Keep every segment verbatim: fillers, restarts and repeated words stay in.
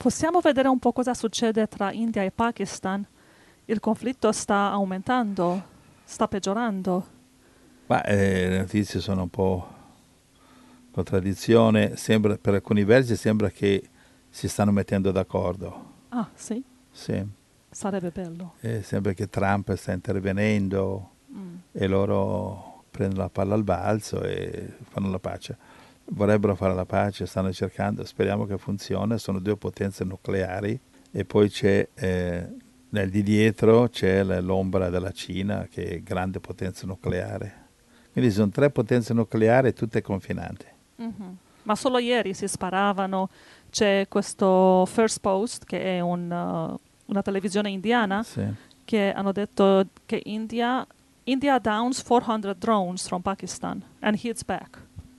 Possiamo vedere un po' cosa succede tra India e Pakistan? Il conflitto sta aumentando, sta peggiorando. Ma eh, le notizie sono un po' contraddizione, sembra, per alcuni versi sembra che si stanno mettendo d'accordo. Ah, sì? Sì. Sarebbe bello. Eh, sembra che Trump sta intervenendo Mm. e loro prendono la palla al balzo e fanno la pace. Vorrebbero fare la pace, stanno cercando, speriamo che funzioni, sono due potenze nucleari e poi c'è eh, nel di dietro c'è l- l'ombra della Cina che è grande potenza nucleare. Quindi sono tre potenze nucleari tutte confinanti. Mhm. Ma solo ieri si sparavano. C'è questo First Post, che è un, uh, una televisione indiana, Sì. che hanno detto che India, India downs four hundred drones from Pakistan and hits back.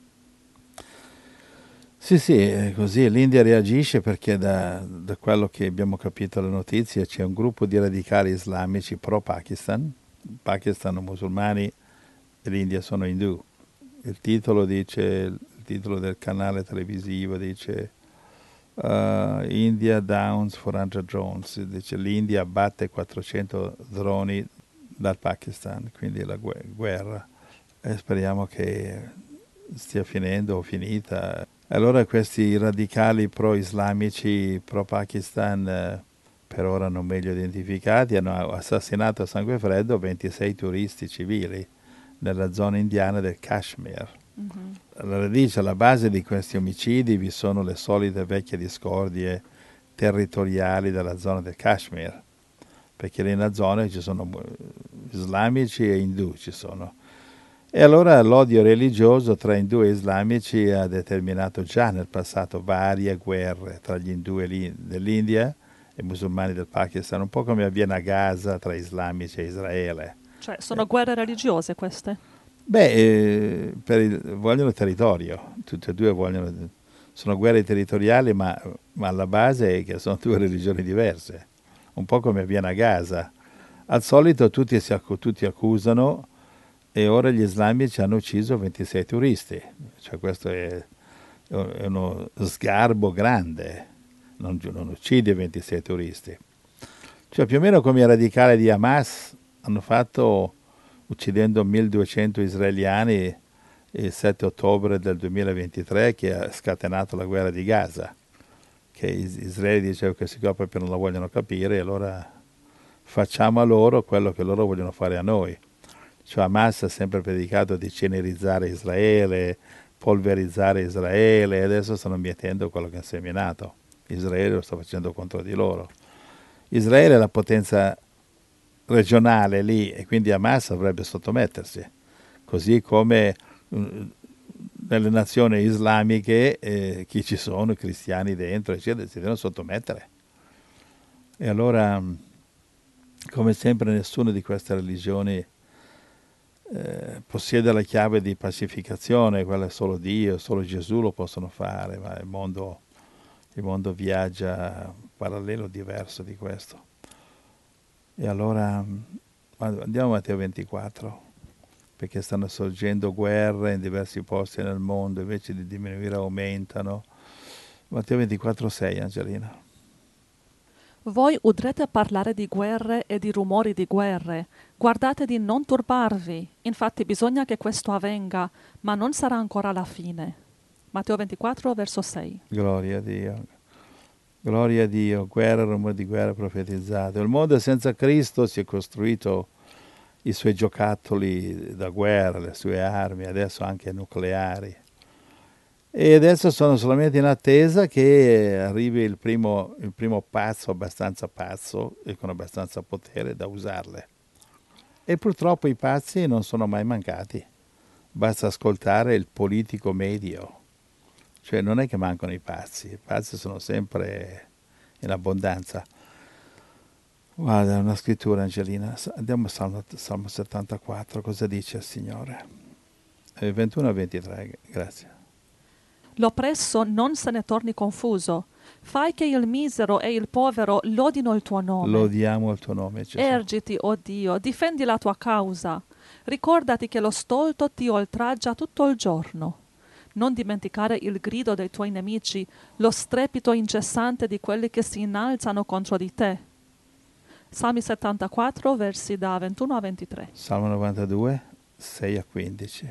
Sì, sì, è così l'India reagisce perché da, da quello che abbiamo capito dalle notizie c'è un gruppo di radicali islamici pro-Pakistan, Pakistan sono musulmani e l'India sono indù. Il titolo dice, il titolo del canale televisivo dice uh, India downs four hundred drones, dice l'India abbatte quattrocento droni dal Pakistan, quindi la gue- guerra. E speriamo che stia finendo o finita. Allora questi radicali pro-islamici, pro-Pakistan, eh, per ora non meglio identificati, hanno assassinato a sangue freddo ventisei turisti civili nella zona indiana del Kashmir. Mhm. Alla radice, alla base di questi omicidi vi sono le solite vecchie discordie territoriali della zona del Kashmir, perché lì nella zona ci sono islamici e indù, ci sono. E allora l'odio religioso tra indù e islamici ha determinato già nel passato varie guerre tra gli indù dell'India e i musulmani del Pakistan, un po' come avviene a Gaza tra islamici e Israele. Cioè, sono Eh, guerre religiose queste? Beh, eh, per il- vogliono territorio, tutte e due vogliono, sono guerre territoriali, ma, ma alla base è che sono due religioni diverse, un po' come avviene a Gaza. Al solito tutti, si accu- tutti accusano e ora gli islamici hanno ucciso ventisei turisti, cioè questo è, è uno sgarbo grande, non, non uccide ventisei turisti. Cioè più o meno come i radicali di Hamas hanno fatto uccidendo milleduecento israeliani il sette ottobre del duemilaventitré che ha scatenato la guerra di Gaza, che Israele diceva che questi qua proprio non la vogliono capire e allora facciamo a loro quello che loro vogliono fare a noi. Cioè Hamas ha sempre predicato di cenerizzare Israele, polverizzare Israele e adesso stanno mietendo quello che ha seminato. Israele lo sta facendo contro di loro. Israele è la potenza regionale lì e quindi Hamas dovrebbe sottomettersi, così come mm, nelle nazioni islamiche eh, chi ci sono, i cristiani dentro, eccetera, si devono sottomettere. E allora, mm, come sempre, nessuna di queste religioni eh, possiede la chiave di pacificazione, quella è solo Dio, solo Gesù lo possono fare, ma il mondo, il mondo viaggia parallelo diverso di questo. E allora andiamo a Matteo ventiquattro, perché stanno sorgendo guerre in diversi posti nel mondo, invece di diminuire aumentano. Matteo ventiquattro sei, Angelina. Voi udrete parlare di guerre e di rumori di guerre. Guardate di non turbarvi. Infatti bisogna che questo avvenga, ma non sarà ancora la fine. Matteo ventiquattro, verso sei. Gloria a Dio. Gloria a Dio, guerra, rumore di guerra profetizzato. Il mondo senza Cristo si è costruito i suoi giocattoli da guerra, le sue armi, adesso anche nucleari. E adesso sono solamente in attesa che arrivi il primo, il primo pazzo abbastanza pazzo e con abbastanza potere da usarle. E purtroppo i pazzi non sono mai mancati. Basta ascoltare il politico medio. Cioè non è che mancano i pazzi, i pazzi sono sempre in abbondanza. Guarda, una scrittura, Angelina. Andiamo al Salmo, Salmo settantaquattro, cosa dice il Signore? Eh, ventuno a ventitré, grazie. L'oppresso non se ne torni confuso. Fai che il misero e il povero lodino il tuo nome. Lodiamo il tuo nome, Gesù. Ergiti, o Dio, difendi la tua causa. Ricordati che lo stolto ti oltraggia tutto il giorno. Non dimenticare il grido dei tuoi nemici, lo strepito incessante di quelli che si innalzano contro di te. Salmi settantaquattro, versi da ventuno a ventitré. Salmo novantadue, sei a quindici.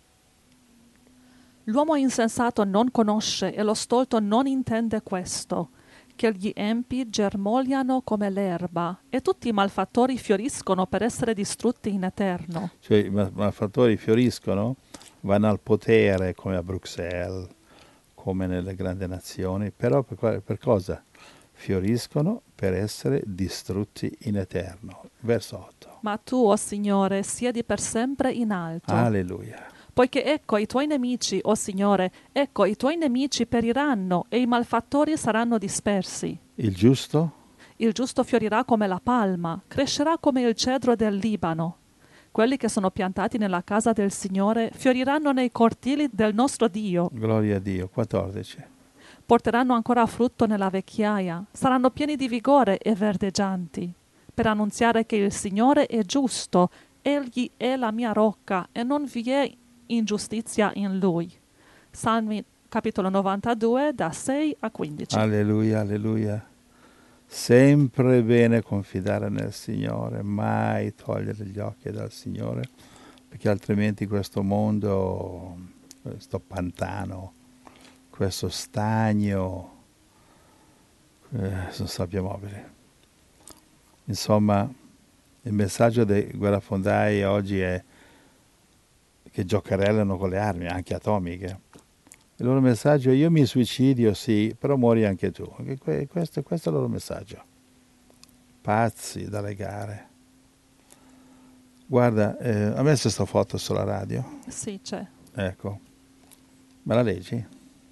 L'uomo insensato non conosce e lo stolto non intende questo, che gli empi germogliano come l'erba e tutti i malfattori fioriscono per essere distrutti in eterno. Cioè i malfattori fioriscono, vanno al potere come a Bruxelles, come nelle grandi nazioni, però per, per cosa? Fioriscono per essere distrutti in eterno. Verso otto. Ma tu, o Signore, siedi per sempre in alto. Alleluia. Poiché ecco i tuoi nemici, o Signore, ecco i tuoi nemici periranno e i malfattori saranno dispersi. Il giusto? Il giusto fiorirà come la palma, crescerà come il cedro del Libano. Quelli che sono piantati nella casa del Signore fioriranno nei cortili del nostro Dio. Gloria a Dio. quattordici. Porteranno ancora frutto nella vecchiaia, saranno pieni di vigore e verdeggianti, per annunziare che il Signore è giusto, Egli è la mia rocca e non vi è ingiustizia in Lui. Salmi capitolo novantadue, da sei a quindici. Alleluia, alleluia. Sempre bene confidare nel Signore, mai togliere gli occhi dal Signore, perché altrimenti questo mondo, questo pantano, questo stagno, eh, sono sabbie mobili. Insomma, il messaggio dei guerrafondai oggi è che giocherellano con le armi, anche atomiche. Il loro messaggio è: io mi suicidio, sì, però muori anche tu. Questo, questo è il loro messaggio. Pazzi da legare. Guarda, eh, ho messo questa foto sulla radio. Sì, c'è. Ecco. Me la leggi?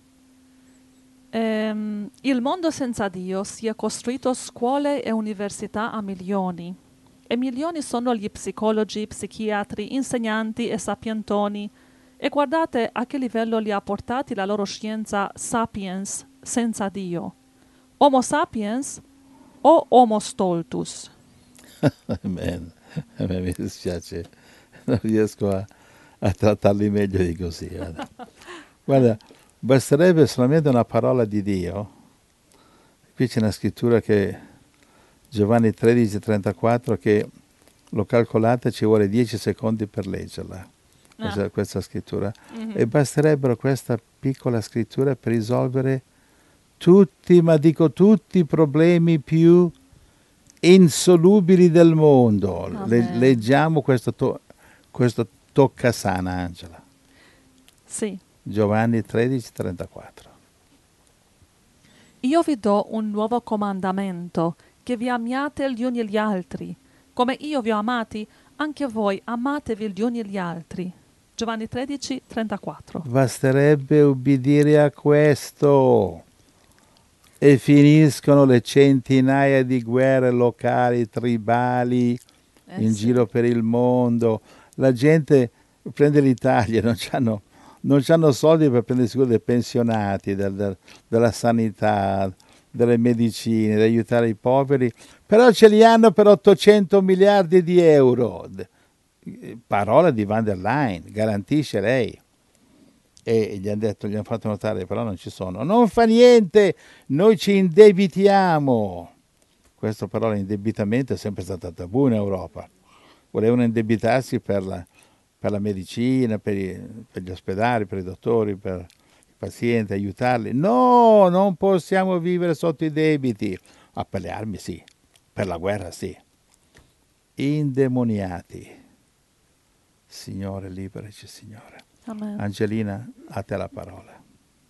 Ehm, il mondo senza Dio si è costruito scuole e università a milioni. E milioni sono gli psicologi, psichiatri, insegnanti e sapientoni. E guardate a che livello li ha portati la loro scienza sapiens senza Dio. Homo sapiens o Homo stoltus? Amen. A me mi dispiace, non riesco a, a trattarli meglio di così. Guarda. Guarda, basterebbe solamente una parola di Dio. Qui c'è una scrittura che Giovanni tredici trentaquattro, che l'ho calcolata, ci vuole dieci secondi per leggerla, questa, Ah. questa scrittura. Mm-hmm. E basterebbero questa piccola scrittura per risolvere tutti, ma dico tutti, i problemi più insolubili del mondo. Le, leggiamo questo, to, questo toccasana, Angela. Sì. Giovanni tredici trentaquattro. Io vi do un nuovo comandamento, che vi amiate gli uni gli altri. Come io vi ho amati, anche voi amatevi gli uni gli altri. Giovanni tredici trentaquattro. Basterebbe ubbidire a questo e finiscono le centinaia di guerre locali, tribali, Eh, in sì. giro per il mondo. La gente prende l'Italia, non c'hanno, non c'hanno soldi per prendere cura dei pensionati, del, del, della sanità, delle medicine, di aiutare i poveri, però ce li hanno per ottocento miliardi di euro. Parola di van der Leyen, garantisce lei. E gli hanno detto, gli hanno fatto notare, però non ci sono. Non fa niente, noi ci indebitiamo. Questo però l'indebitamento è sempre stato tabù in Europa. Volevano indebitarsi per la, per la medicina, per, i, per gli ospedali, per i dottori, per i pazienti, aiutarli. No, non possiamo vivere sotto i debiti. Ah, per le armi sì, per la guerra sì. Indemoniati. Signore, liberaci, Signore. Amen. Angelina, a te la parola.